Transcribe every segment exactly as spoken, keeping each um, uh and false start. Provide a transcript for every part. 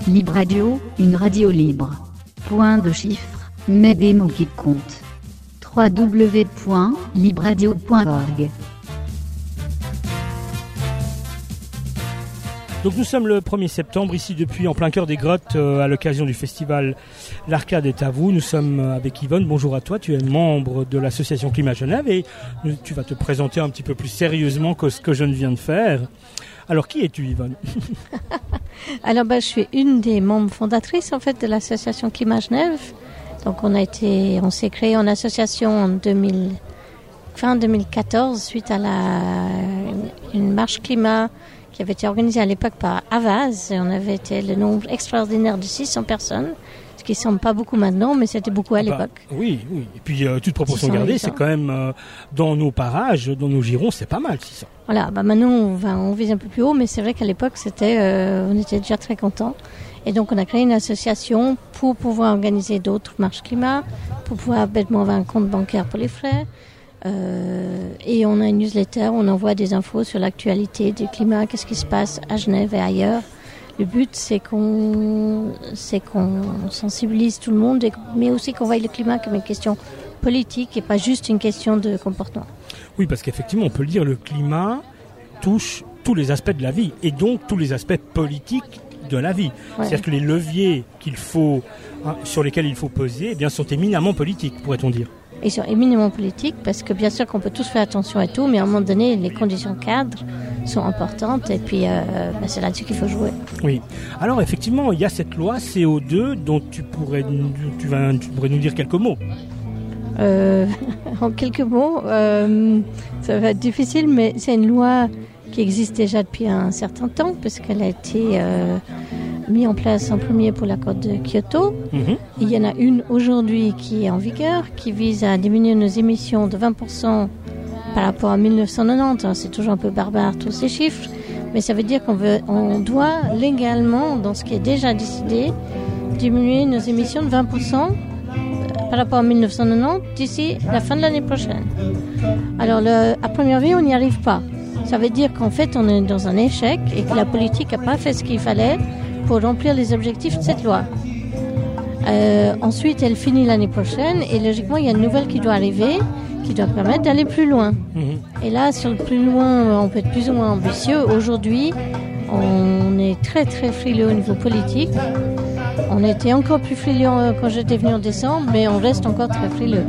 Libre Radio, une radio libre. Point de chiffre, mais des mots qui comptent. w w w point libre radio point org. Donc nous sommes le premier septembre, ici depuis en plein cœur des grottes, euh, à l'occasion du festival L'Arcade est à vous. Nous sommes avec Yvonne. Bonjour à toi, tu es membre de l'association Climat Genève et tu vas te présenter un petit peu plus sérieusement que ce que je ne viens de faire. Alors qui es-tu, Yvonne? Alors ben, je suis une des membres fondatrices en fait de l'association Climat Genève. Donc on a été, on s'est créé en association en deux mille, fin deux mille quatorze suite à la une marche climat qui avait été organisée à l'époque par Avaz. Et on avait été le nombre extraordinaire de six cents personnes, ce qui ne semble pas beaucoup maintenant, mais c'était beaucoup à l'époque. Bah, oui, oui. Et puis, euh, toute proportion gardée, c'est quand même, euh, dans nos parages, dans nos girons, c'est pas mal, six cents. Voilà, bah maintenant, on, va, on vise un peu plus haut, mais c'est vrai qu'à l'époque, c'était, euh, on était déjà très contents. Et donc, on a créé une association pour pouvoir organiser d'autres marches climat, pour pouvoir bêtement avoir un compte bancaire pour les frais. Euh, et on a une newsletter, on envoie des infos sur l'actualité du climat, qu'est-ce qui se passe à Genève et ailleurs. Le but, c'est qu'on, c'est qu'on sensibilise tout le monde, mais aussi qu'on voie le climat comme une question politique et pas juste une question de comportement. Oui, parce qu'effectivement, on peut le dire, le climat touche tous les aspects de la vie, et donc tous les aspects politiques de la vie. Ouais. C'est-à-dire que les leviers qu'il faut, hein, sur lesquels il faut peser, eh bien, sont éminemment politiques, pourrait-on dire. Ils sont éminemment politiques parce que bien sûr qu'on peut tous faire attention à tout, mais à un moment donné, les conditions cadres sont importantes et puis euh, bah, c'est là-dessus qu'il faut jouer. Oui. Alors effectivement, il y a cette loi C O deux dont tu pourrais, tu vas, tu pourrais nous dire quelques mots. Euh, en quelques mots, euh, ça va être difficile, mais c'est une loi qui existe déjà depuis un certain temps parce qu'elle a été euh, mise en place en premier pour l'accord de Kyoto. Mm-hmm. Il y en a une aujourd'hui qui est en vigueur, qui vise à diminuer nos émissions de vingt pour cent par rapport à dix-neuf cent quatre-vingt-dix. C'est toujours un peu barbare tous ces chiffres, mais ça veut dire qu'on veut, on doit légalement, dans ce qui est déjà décidé, diminuer nos émissions de vingt pour cent par rapport à dix-neuf cent quatre-vingt-dix d'ici la fin de l'année prochaine. Alors, le, à première vue, on n'y arrive pas. Ça veut dire qu'en fait, on est dans un échec et que la politique n'a pas fait ce qu'il fallait pour remplir les objectifs de cette loi. Euh, ensuite, elle finit l'année prochaine et logiquement, il y a une nouvelle qui doit arriver, qui doit permettre d'aller plus loin. Mmh. Et là, sur le plus loin, on peut être plus ou moins ambitieux. Aujourd'hui, on est très très frileux au niveau politique. On était encore plus frileux quand j'étais venue en décembre, mais on reste encore très frileux.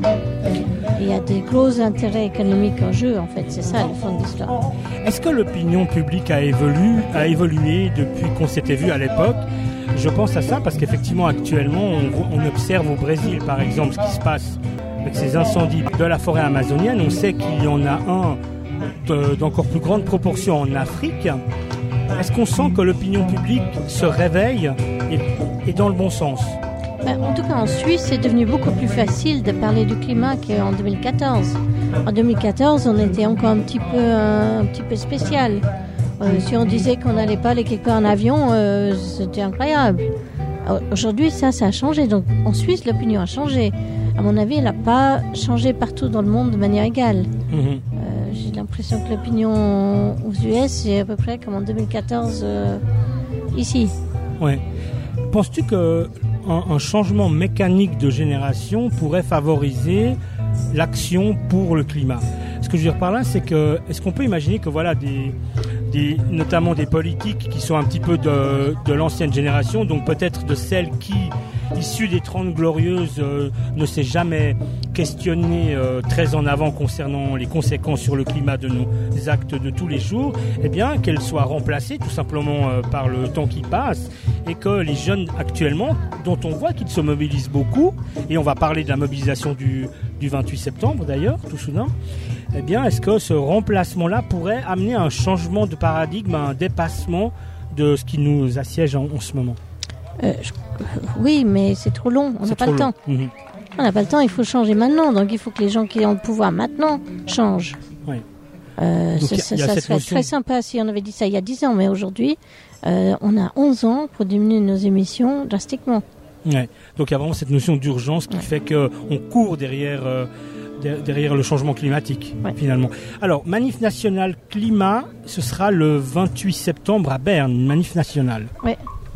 Il y a des gros intérêts économiques en jeu, en fait, c'est ça le fond de l'histoire. Est-ce que l'opinion publique a évolué, a évolué depuis qu'on s'était vu à l'époque? Je pense à ça parce qu'effectivement, actuellement, on, on observe au Brésil, par exemple, ce qui se passe avec ces incendies de la forêt amazonienne. On sait qu'il y en a un de, d'encore plus grande proportion en Afrique. Est-ce qu'on sent que l'opinion publique se réveille et, et dans le bon sens? Ben, en tout cas, en Suisse, c'est devenu beaucoup plus facile de parler du climat qu'en deux mille quatorze. En deux mille quatorze, on était encore un petit peu, un, un petit peu spécial. Euh, si on disait qu'on n'allait pas aller quelque part en avion, euh, c'était incroyable. Aujourd'hui, ça, ça a changé. Donc, en Suisse, l'opinion a changé. À mon avis, elle n'a pas changé partout dans le monde de manière égale. Mmh. Euh, j'ai l'impression que l'opinion aux U S, c'est à peu près comme en deux mille quatorze euh, ici. Ouais. Penses-tu que Un, un changement mécanique de génération pourrait favoriser l'action pour le climat? Ce que je veux dire par là, c'est que est-ce qu'on peut imaginer que voilà des, des notamment des politiques qui sont un petit peu de, de l'ancienne génération, donc peut-être de celles qui, issues des Trente Glorieuses, euh, ne s'est jamais questionné euh, très en avant concernant les conséquences sur le climat de nos actes de tous les jours, eh bien qu'elles soient remplacées tout simplement euh, par le temps qui passe et que les jeunes actuellement, dont on voit qu'ils se mobilisent beaucoup, et on va parler de la mobilisation du, du vingt-huit septembre d'ailleurs, tout soudain, eh bien est-ce que ce remplacement-là pourrait amener un changement de paradigme, un dépassement de ce qui nous assiège en, en ce moment? Euh, je, oui, mais c'est trop long, on n'a pas le temps. Mmh. On n'a pas le temps, il faut changer maintenant, donc il faut que les gens qui ont le pouvoir maintenant changent. Oui. Euh, donc, ça y a, y a ça serait notion... très sympa si on avait dit ça il y a dix ans, mais aujourd'hui, euh, on a onze ans pour diminuer nos émissions drastiquement. Ouais. Donc il y a vraiment cette notion d'urgence qui ouais. fait qu'on court derrière, euh, derrière le changement climatique, ouais. finalement. Alors, Manif nationale climat, ce sera le vingt-huit septembre à Berne, une manif nationale. Oui.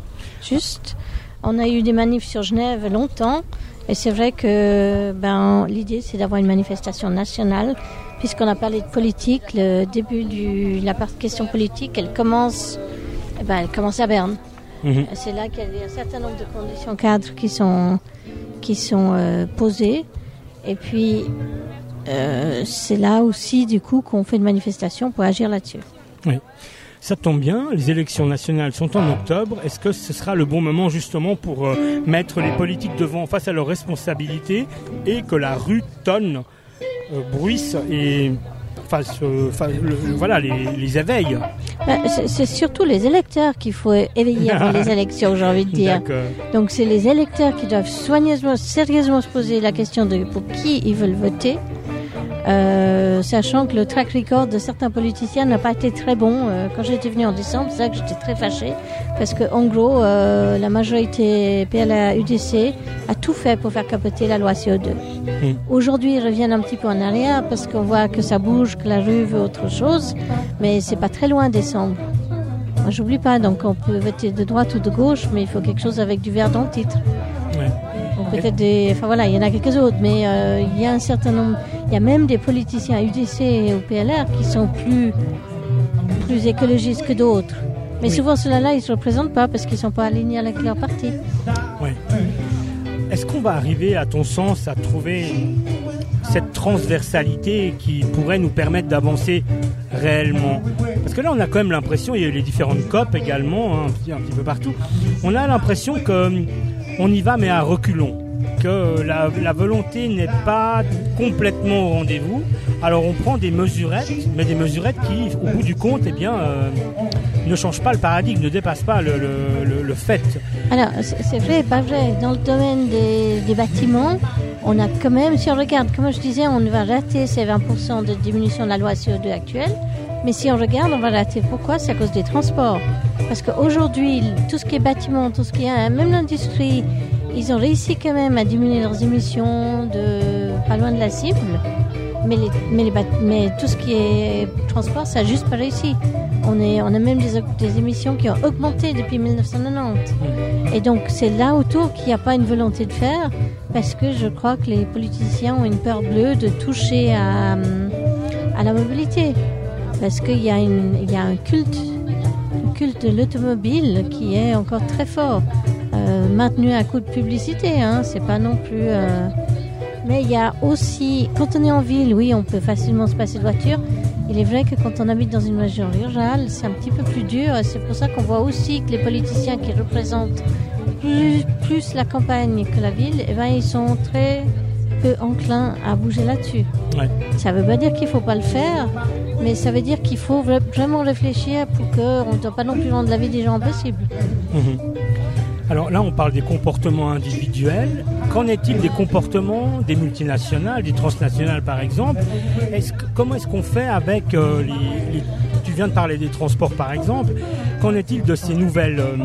juste. On a eu des manifs sur Genève longtemps. Et c'est vrai que ben, l'idée, c'est d'avoir une manifestation nationale. Puisqu'on a parlé de politique, le début de la question politique, elle commence, eh ben, elle commence à Berne. Mmh. C'est là qu'il y a un certain nombre de conditions cadres qui sont, qui sont euh, posées. Et puis, euh, c'est là aussi, du coup, qu'on fait une manifestation pour agir là-dessus. Oui. Ça tombe bien, les élections nationales sont en octobre. Est-ce que ce sera le bon moment justement pour euh, mettre les politiques devant face à leurs responsabilités et que la rue tonne, euh, bruisse et fasse, euh, fasse le, voilà, les, les éveille? Ben, c'est, c'est surtout les électeurs qu'il faut éveiller avant les élections, j'ai envie de dire. D'accord. Donc c'est les électeurs qui doivent soigneusement, sérieusement se poser la question de pour qui ils veulent voter. Euh, sachant que le track record de certains politiciens n'a pas été très bon. Euh, quand j'étais venue en décembre, c'est ça que j'étais très fâchée, parce que en gros, euh, la majorité P L A U D C a tout fait pour faire capoter la loi C O deux. Mmh. Aujourd'hui, ils reviennent un petit peu en arrière parce qu'on voit que ça bouge, que la rue veut autre chose, mais c'est pas très loin décembre. Moi, j'oublie pas, donc on peut voter de droite ou de gauche, mais il faut quelque chose avec du vert dans le titre. Ouais. Donc peut-être des, enfin voilà, il y en a quelques autres, mais euh, il y a un certain nombre, il y a même des politiciens U D C et au P L R qui sont plus, plus écologistes que d'autres. Mais oui. Souvent ceux-là, ils ne se représentent pas parce qu'ils ne sont pas alignés avec leur parti. Oui. Est-ce qu'on va arriver, à ton sens, à trouver cette transversalité qui pourrait nous permettre d'avancer réellement? Parce que là, on a quand même l'impression, il y a eu les différentes C O P également, hein, un, petit, un petit peu partout, on a l'impression que on y va mais à reculons, que la, la volonté n'est pas complètement au rendez-vous. Alors on prend des mesurettes, mais des mesurettes qui, au bout du compte, eh bien, euh, ne changent pas le paradigme, ne dépassent pas le, le, le, le fait. Alors c'est, c'est vrai et pas vrai. Dans le domaine des, des bâtiments, on a quand même, si on regarde, comme je disais, on va rater ces vingt pour cent de diminution de la loi C O deux actuelle. Mais si on regarde, on va rater. Pourquoi? C'est à cause des transports. Parce qu'aujourd'hui, tout ce qui est bâtiment, tout ce qui est, même l'industrie, ils ont réussi quand même à diminuer leurs émissions de pas loin de la cible. Mais, les, mais, les, mais tout ce qui est transport, ça n'a juste pas réussi. On, est, on a même des, des émissions qui ont augmenté depuis dix-neuf cent quatre-vingt-dix. Et donc, c'est là autour qu'il n'y a pas une volonté de faire, parce que je crois que les politiciens ont une peur bleue de toucher à, à la mobilité. Parce qu'il y a, une, il y a un culte, un culte de l'automobile qui est encore très fort, euh, maintenu à coup de publicité, hein, c'est pas non plus... Euh... Mais il y a aussi, quand on est en ville, oui, on peut facilement se passer de voiture. Il est vrai que quand on habite dans une région rurale, c'est un petit peu plus dur. C'est pour ça qu'on voit aussi que les politiciens qui représentent plus, plus la campagne que la ville, eh ben, ils sont très peu enclins à bouger là-dessus. Ouais. Ça ne veut pas dire qu'il ne faut pas le faire, mais ça veut dire qu'il faut vraiment réfléchir pour qu'on ne doit pas non plus rendre la vie des gens impossible. Mmh. Alors là, on parle des comportements individuels. Qu'en est-il des comportements des multinationales, des transnationales par exemple? Est-ce que, comment est-ce qu'on fait avec euh, les, les... Tu viens de parler des transports par exemple. Qu'en est-il de ces nouvelles... Euh,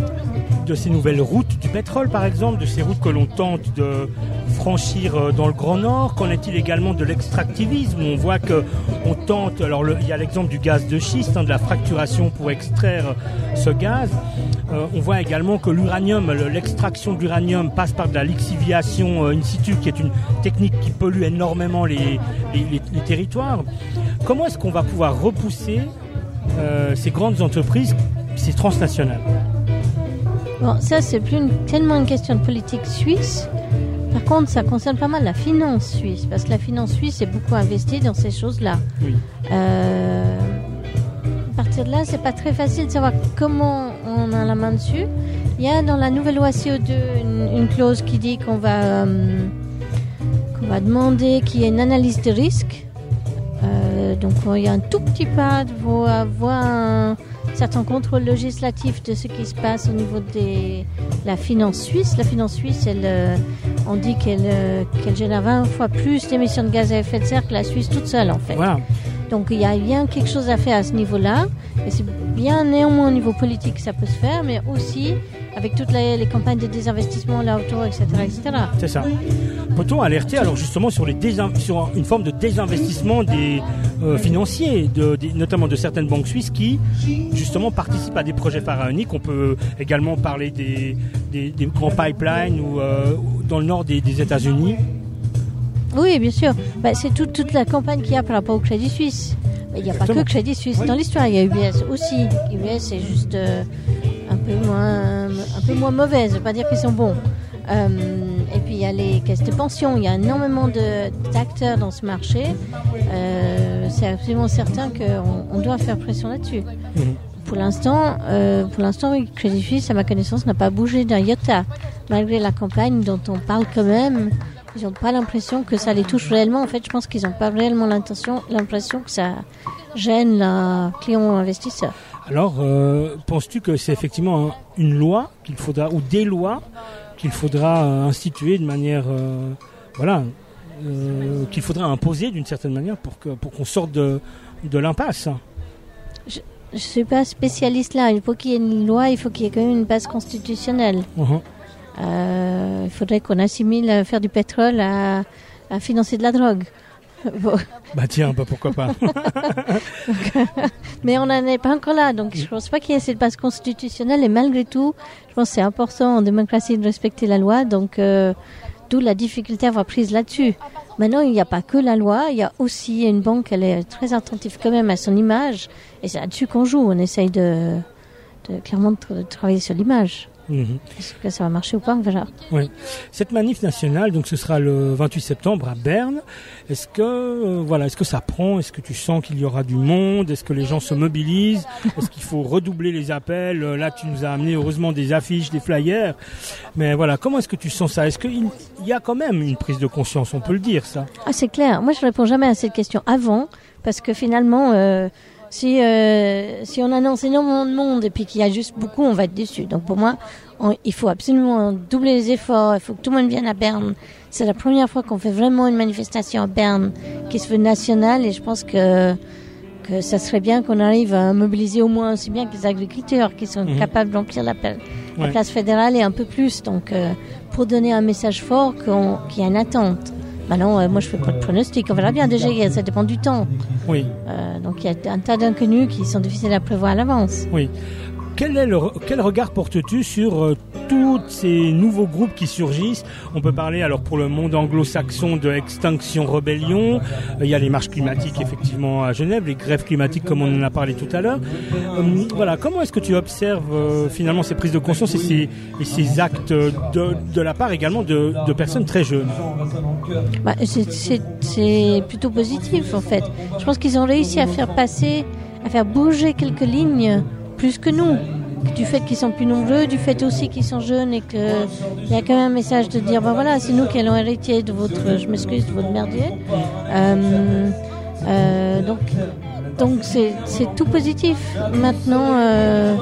de ces nouvelles routes du pétrole par exemple, de ces routes que l'on tente de franchir dans le Grand Nord? Qu'en est-il également de l'extractivisme? On voit qu'on tente, alors le, il y a l'exemple du gaz de schiste, hein, de la fracturation pour extraire ce gaz. Euh, on voit également que l'uranium, le, l'extraction de l'uranium passe par de la lixiviation euh, in situ, qui est une technique qui pollue énormément les, les, les, les territoires. Comment est-ce qu'on va pouvoir repousser euh, ces grandes entreprises, ces transnationales? Bon, ça, c'est plus une, tellement une question de politique suisse. Par contre, ça concerne pas mal la finance suisse, parce que la finance suisse est beaucoup investie dans ces choses-là. Oui. Euh, à partir de là, c'est pas très facile de savoir comment on a la main dessus. Il y a dans la nouvelle loi C O deux une, une clause qui dit qu'on va, euh, qu'on va demander qu'il y ait une analyse de risque. Euh, donc, il y a un tout petit pas pour avoir un certains contrôles législatifs de ce qui se passe au niveau de la finance suisse. La finance suisse, elle, euh, on dit qu'elle, euh, qu'elle génère vingt fois plus d'émissions de gaz à effet de serre que la Suisse toute seule, en fait. Wow. Donc il y a bien quelque chose à faire à ce niveau-là. Et c'est bien néanmoins au niveau politique que ça peut se faire, mais aussi avec toutes les, les campagnes de désinvestissement là autour, et cetera, et cetera. C'est ça. Peut-on alerter alors justement sur, les désin- sur une forme de désinvestissement des euh, financiers, de, des, notamment de certaines banques suisses qui justement participent à des projets pharaoniques. On peut également parler des, des, des grands pipelines ou euh, dans le nord des, des États-Unis. Oui, bien sûr. Bah, c'est tout, toute la campagne qu'il y a par rapport au Crédit Suisse. Il n'y a Exactement. Pas que Crédit Suisse. Oui. Dans l'histoire, il y a U B S aussi. U B S est juste euh, un peu moins, un peu moins mauvais. Je ne veux pas dire qu'ils sont bons. Euh, et puis il y a les caisses de pension. Il y a énormément de, d'acteurs dans ce marché. Euh, c'est absolument certain qu'on on doit faire pression là-dessus. Mmh. Pour l'instant, euh, pour l'instant, oui, Crédit Suisse, à ma connaissance, n'a pas bougé d'un iota, malgré la campagne dont on parle quand même. Ils n'ont pas l'impression que ça les touche réellement. En fait, je pense qu'ils n'ont pas réellement l'intention, l'impression que ça gêne le client investisseur. Alors, euh, penses-tu que c'est effectivement une loi qu'il faudra, ou des lois qu'il faudra euh, instituer de manière, euh, voilà, euh, qu'il faudra imposer d'une certaine manière pour que pour qu'on sorte de de l'impasse? Je ne suis pas spécialiste là. Il faut qu'il y ait une loi, il faut qu'il y ait quand même une base constitutionnelle. Uh-huh. Euh, il faudrait qu'on assimile à faire du pétrole à, à financer de la drogue. Bon. Bah tiens, bah pourquoi pas. donc, mais on n'en est pas encore là, donc je ne pense pas qu'il y ait cette base constitutionnelle. Et malgré tout, je pense que c'est important en démocratie de respecter la loi, donc euh, d'où la difficulté à avoir prise là-dessus. Maintenant, il n'y a pas que la loi, il y a aussi une banque, elle est très attentive quand même à son image, et c'est là-dessus qu'on joue. On essaye de, de clairement de, de travailler sur l'image. Mmh. Est-ce que ça va marcher ou pas, on verra. Oui. Cette manif nationale, donc ce sera le vingt-huit septembre à Berne. Est-ce que euh, voilà, est-ce que ça prend? Est-ce que tu sens qu'il y aura du monde? Est-ce que les gens se mobilisent? Est-ce qu'il faut redoubler les appels? Là, tu nous as amené heureusement des affiches, des flyers. Mais voilà, comment est-ce que tu sens ça? Est-ce qu'il y a quand même une prise de conscience? On peut le dire, ça. Ah, c'est clair. Moi, je réponds jamais à cette question avant, parce que finalement. Euh, Si, euh, si on annonce énormément de monde et puis qu'il y a juste beaucoup, on va être déçus. Donc pour moi, on, il faut absolument doubler les efforts. Il faut que tout le monde vienne à Berne. C'est la première fois qu'on fait vraiment une manifestation à Berne qui se veut nationale, et je pense que, que ça serait bien qu'on arrive à mobiliser au moins aussi bien que les agriculteurs qui sont mmh. capables de remplir la, ouais. la place fédérale et un peu plus. Donc euh, pour donner un message fort qu'on, qu'il y a une attente. Maintenant, euh, moi, je ne fais pas de pronostic. On verra bien. Déjà, ça dépend du temps. Oui. Euh, donc, il y a un tas d'inconnus qui sont difficiles à prévoir à l'avance. Oui. Quel, est le, quel regard portes-tu sur euh, tous ces nouveaux groupes qui surgissent? On peut parler, alors pour le monde anglo-saxon, de Extinction Rebellion. Euh, il y a les marches climatiques, effectivement, à Genève, les grèves climatiques, comme on en a parlé tout à l'heure. Euh, voilà, comment est-ce que tu observes euh, finalement ces prises de conscience et ces, et ces actes de, de la part également de, de personnes très jeunes? Bah, c'est, c'est, c'est plutôt positif, en fait. Je pense qu'ils ont réussi à faire passer, à faire bouger quelques lignes plus que nous, du fait qu'ils sont plus nombreux, du fait aussi qu'ils sont jeunes, et qu'il y a quand même un message de dire, ben voilà, c'est nous qui allons hériter de votre, je m'excuse, de votre merdier. Euh, euh, donc, donc c'est, c'est tout positif. Maintenant, euh,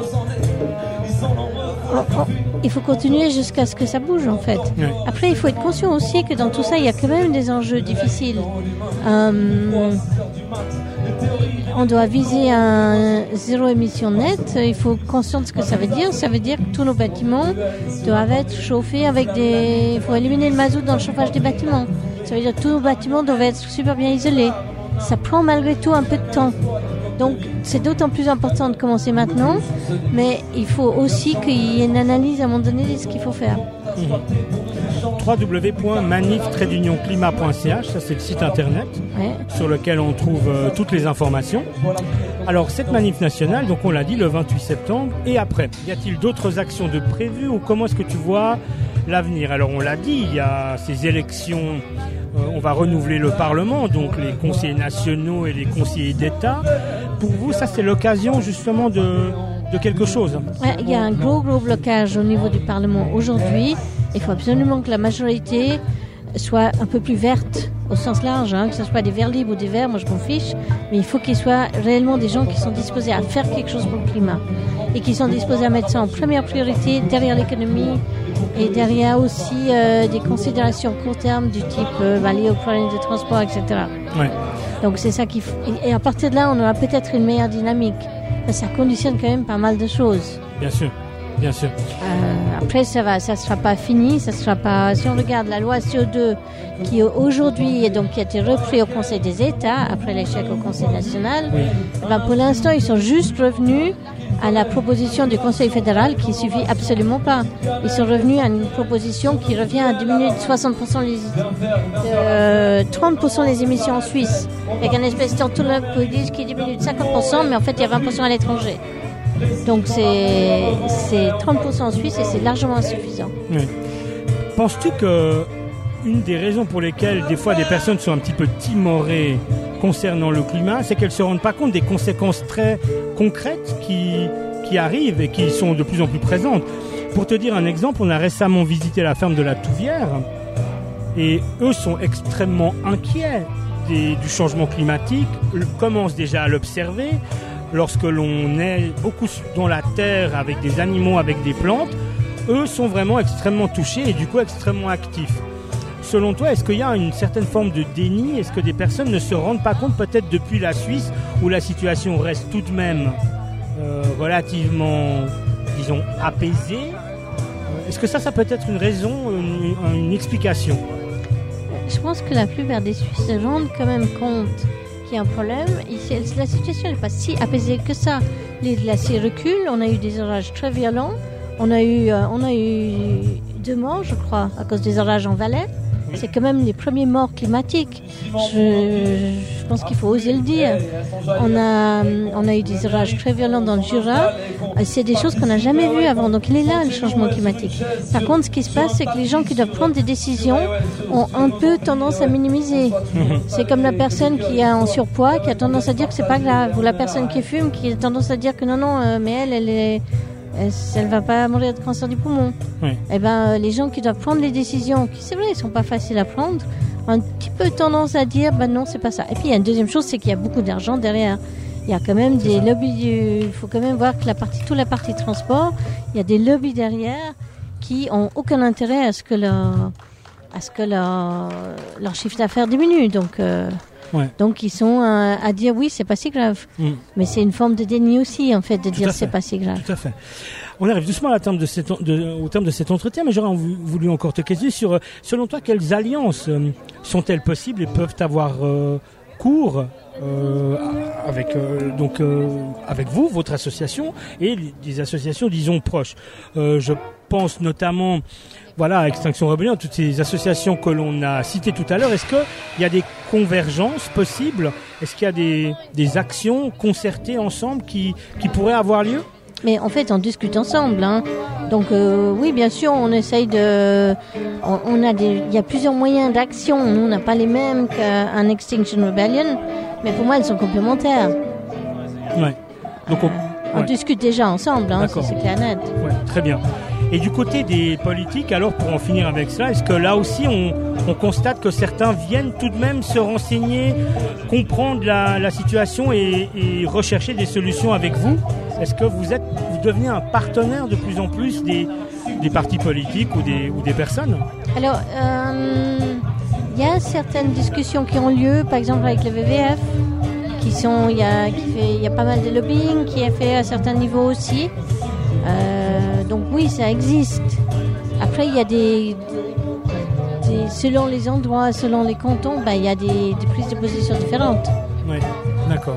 oh, oh, il faut continuer jusqu'à ce que ça bouge, en fait. Ouais. Après, il faut être conscient aussi que dans tout ça, il y a quand même des enjeux difficiles. Euh, On doit viser un zéro émission net. Il faut être conscient de ce que ça veut dire. Ça veut dire que tous nos bâtiments doivent être chauffés avec des... Il faut éliminer le mazout dans le chauffage des bâtiments. Ça veut dire que tous nos bâtiments doivent être super bien isolés. Ça prend malgré tout un peu de temps. Donc, c'est d'autant plus important de commencer maintenant. Mais il faut aussi qu'il y ait une analyse à un moment donné de ce qu'il faut faire. Mmh. w w w point manif tiret union climat point c h, ça c'est le site internet ouais. sur lequel on trouve euh, toutes les informations. Alors cette manif nationale, donc on l'a dit, le vingt-huit septembre, et après, y a-t-il d'autres actions de prévues ou comment est-ce que tu vois l'avenir? Alors on l'a dit, il y a ces élections, euh, on va renouveler le Parlement, donc les conseillers nationaux et les conseillers d'État. Pour vous, ça c'est l'occasion justement de, de quelque chose? Ouais, il y a un gros gros blocage au niveau du Parlement aujourd'hui. Il faut absolument que la majorité soit un peu plus verte au sens large, hein, que ce soit des verts libres ou des verts, moi je m'en fiche, mais il faut qu'il soit réellement des gens qui sont disposés à faire quelque chose pour le climat et qui sont disposés à mettre ça en première priorité derrière l'économie et derrière aussi euh, des considérations court terme du type euh, bah, liées aux problèmes de transport, et cetera. Ouais. Donc c'est ça qu'il faut. Et à partir de là, on aura peut-être une meilleure dynamique. Mais ça conditionne quand même pas mal de choses. Bien sûr, bien sûr. Euh, après, ça va, ça sera pas fini, ça sera pas. Si on regarde la loi C O deux, qui aujourd'hui, donc qui a été repris au Conseil des États après l'échec au Conseil national, Oui. ben pour l'instant, ils sont juste revenus à la proposition du Conseil fédéral qui suffit absolument pas. Ils sont revenus à une proposition qui revient à diminuer de soixante pour cent les, euh, trente pour cent les émissions en Suisse. Avec un espèce d'entourloupe qui diminue de cinquante pour cent, mais en fait, il y a vingt pour cent à l'étranger. Donc c'est, c'est trente pour cent en Suisse et c'est largement insuffisant. Oui. Penses-tu que une des raisons pour lesquelles des fois des personnes sont un petit peu timorées concernant le climat, c'est qu'elles ne se rendent pas compte des conséquences très concrètes qui, qui arrivent et qui sont de plus en plus présentes. Pour te dire un exemple, on a récemment visité la ferme de la Touvière et eux sont extrêmement inquiets des, du changement climatique, commencent déjà à l'observer. Lorsque l'on est beaucoup dans la terre avec des animaux, avec des plantes, eux sont vraiment extrêmement touchés et du coup extrêmement actifs. Selon toi, est-ce qu'il y a une certaine forme de déni ? Est-ce que des personnes ne se rendent pas compte, peut-être depuis la Suisse, où la situation reste tout de même euh, relativement, disons, apaisée ? Est-ce que ça, ça peut être une raison, une, une explication ? Je pense que la plupart des Suisses se rendent quand même compte qu'il y a un problème. Ici, la situation n'est pas si apaisée que ça. Les glaciers reculent, on a eu des orages très violents, on a eu, euh, on a eu deux morts, je crois, à cause des orages en Valais. C'est quand même les premiers morts climatiques. Je, je pense qu'il faut oser le dire. On a, on a eu des orages très violents dans le Jura. C'est des choses qu'on n'a jamais vues avant. Donc il est là, le changement climatique. Par contre, ce qui se passe, c'est que les gens qui doivent prendre des décisions ont un peu tendance à minimiser. C'est comme la personne qui est en surpoids, qui a tendance à dire que c'est pas grave. Ou la personne qui fume, qui a tendance à dire que non, non, euh, mais elle, elle est... elle ne va pas mourir de cancer du poumon. Oui. Eh ben, les gens qui doivent prendre les décisions, qui c'est vrai, ils ne sont pas faciles à prendre, ont un petit peu tendance à dire, ben non, c'est pas ça. Et puis il y a une deuxième chose, c'est qu'il y a beaucoup d'argent derrière. Il y a quand même des lobbies, du... il faut quand même voir que la partie, toute la partie transport, il y a des lobbies derrière qui n'ont aucun intérêt à ce que leur, à ce que leur, leur chiffre d'affaires diminue. Donc, euh... Ouais. Donc ils sont euh, à dire oui, c'est pas si grave. Mm. Mais c'est une forme de déni aussi, en fait, de Tout dire c'est pas si grave. Tout à fait. On arrive doucement à la terme de cet, de, au terme de cet entretien, mais j'aurais voulu encore te questionner sur, selon toi, quelles alliances euh, sont-elles possibles et peuvent avoir euh, cours euh, avec, euh, donc, euh, avec vous, votre association, et des associations, disons, proches. Euh, je pense notamment... Voilà, Extinction Rebellion, toutes ces associations que l'on a citées tout à l'heure, est-ce qu'il y a des convergences possibles ? Est-ce qu'il y a des, des actions concertées ensemble qui, qui pourraient avoir lieu ? Mais en fait, on discute ensemble. Hein. Donc euh, oui, bien sûr, on essaye de... On, on a des, il y a plusieurs moyens d'action. Nous, on n'a pas les mêmes qu'un Extinction Rebellion, mais pour moi, elles sont complémentaires. Ouais. Donc on, euh, on ouais. discute déjà ensemble, hein, c'est, c'est clair net. Ouais, très bien. Et du côté des politiques, alors pour en finir avec cela, est-ce que là aussi on, on constate que certains viennent tout de même se renseigner, comprendre la, la situation et, et rechercher des solutions avec vous ? Est-ce que vous êtes, vous devenez un partenaire de plus en plus des, des partis politiques ou des, ou des personnes ? Alors, euh, il y a certaines discussions qui ont lieu, par exemple avec le V V F, qui sont, il y a, qui fait, il y a pas mal de lobbying qui est fait à certains niveaux aussi. Euh, donc oui, ça existe. Après, il y a des, des selon les endroits, selon les cantons, ben, il y a des, des prises de position différentes. Oui, d'accord.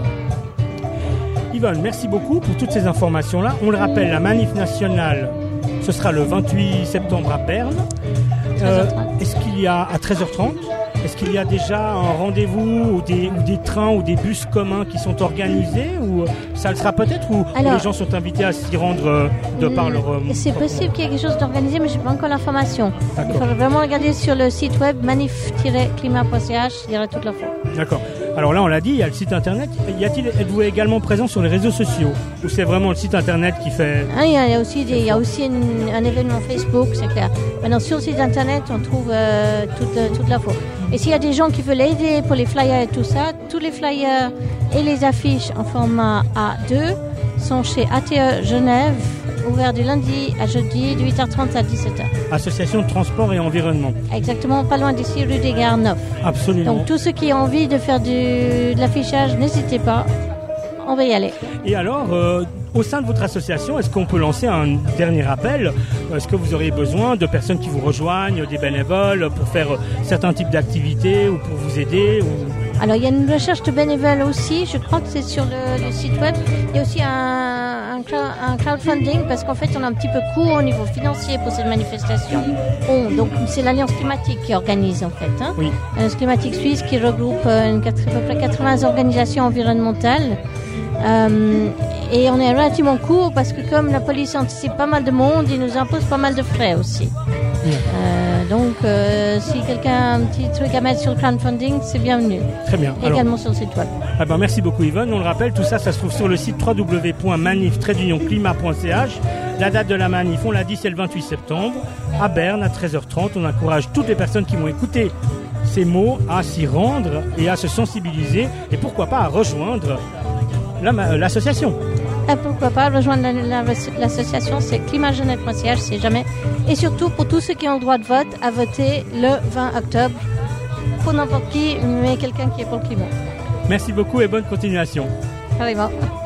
Yvonne, merci beaucoup pour toutes ces informations-là. On le rappelle, la manif nationale, ce sera le vingt-huit septembre à Berne. Euh, est-ce qu'il y a à treize heures trente ? Est-ce qu'il y a déjà un rendez-vous ou des, ou des trains ou des bus communs qui sont organisés ou ça le sera peut-être ou Alors, les gens sont invités à s'y rendre de par leur... Euh, c'est possible qu'il y ait quelque chose d'organisé, mais je n'ai pas encore l'information. D'accord. Il faudrait vraiment regarder sur le site web manif tiret climat point c h, il y aura toute l'info. D'accord. Alors là, on l'a dit, il y a le site internet. Y a-t-il, êtes-vous également présent sur les réseaux sociaux ou c'est vraiment le site internet qui fait... Ah, il y a aussi, des, il y a aussi une, un événement Facebook, c'est clair. Maintenant, sur le site internet, on trouve euh, toute, euh, toute l'info. Et s'il y a des gens qui veulent aider pour les flyers et tout ça, tous les flyers et les affiches en format A deux sont chez A T E Genève ouvert du lundi à jeudi, de huit heures trente à dix-sept heures. Association de transport et environnement. Exactement, pas loin d'ici, rue des Gares neuf. Absolument. Donc tous ceux qui ont envie de faire du, de l'affichage, n'hésitez pas, on va y aller. Et alors, euh, au sein de votre association, est-ce qu'on peut lancer un dernier appel ? Est-ce que vous auriez besoin de personnes qui vous rejoignent, des bénévoles, pour faire certains types d'activités ou pour vous aider ou... Alors, il y a une recherche de bénévoles aussi. Je crois que c'est sur le, le site web. Il y a aussi un, un, un crowdfunding parce qu'en fait, on a un petit peu court au niveau financier pour cette manifestation. On, donc, c'est l'Alliance climatique qui organise en fait. Hein. Oui. L'Alliance climatique suisse qui regroupe une, à peu près quatre-vingts organisations environnementales. Euh, et on est relativement court parce que comme la police anticipe pas mal de monde, il nous impose pas mal de frais aussi. Mmh. Euh, donc, euh, si quelqu'un a un petit truc à mettre sur le crowdfunding, c'est bienvenu. Très bien. Également Alors, sur le site web. Ah ben merci beaucoup Yvonne. On le rappelle, tout ça, ça se trouve sur le site w w w point manif tiret climat point c h. La date de la manif, on l'a dit, c'est le vingt-huit septembre à Berne à treize heures trente. On encourage toutes les personnes qui vont écouter ces mots à s'y rendre et à se sensibiliser et pourquoi pas à rejoindre la, l'association. Et pourquoi pas rejoindre la, la, l'association, c'est climat jeunesse point c h si jamais. Et surtout pour tous ceux qui ont le droit de vote, à voter le vingt octobre pour n'importe qui, mais quelqu'un qui est pour le climat. Merci beaucoup et bonne continuation. Carrément.